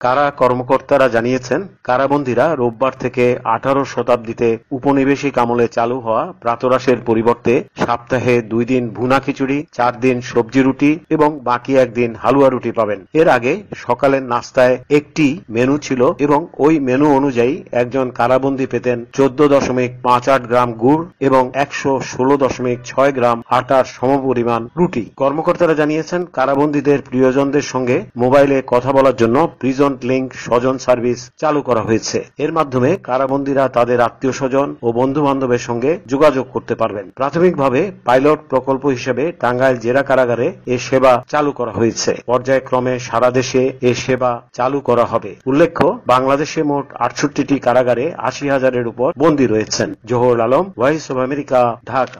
কারা কর্মকর্তারা জানিয়েছেন, কারাবন্দীরা রোববার থেকে 18 শতাব্দীতে উপনিবেশিক আমলে চালু হওয়া প্রাতরাশের পরিবর্তে সপ্তাহে 2 দিন ভুনা খিচুড়ি, 4 দিন সবজি রুটি এবং বাকি 1 দিন হালুয়া রুটি পাবেন। এর আগে সকালের নাস্তায় একটি মেনু ছিল এবং ওই মেনু অনুযায়ী একজন কারাবন্দী পেতেন 14.58 গ্রাম গুড় এবং 116.6 গ্রাম আটার সমপরিমাণ রুটি। কর্মকর্তারা জানিয়েছেন, কারাবন্দীদের প্রিয়জনদের সঙ্গে মোবাইলে কথা বলার জন্য প্রিজন লিংক স্বজন সার্ভিস চালু করা হয়েছে। এর মাধ্যমে কারাবন্দীরা তাদের আত্মীয় স্বজন ও বন্ধু বান্ধবের সঙ্গে যোগাযোগ করতে পারবেন। প্রাথমিকভাবে পাইলট প্রকল্প হিসেবে টাঙ্গাইল জেলা কারাগারে এ সেবা চালু করা হয়েছে। পর্যায়ক্রমে সারা দেশে এ সেবা চালু করা হবে। উল্লেখ্য, বাংলাদেশে মোট 68টি কারাগারে 80,000-এর উপর বন্দী রয়েছেন। Zahurul Alam, voice of America, Dhaka.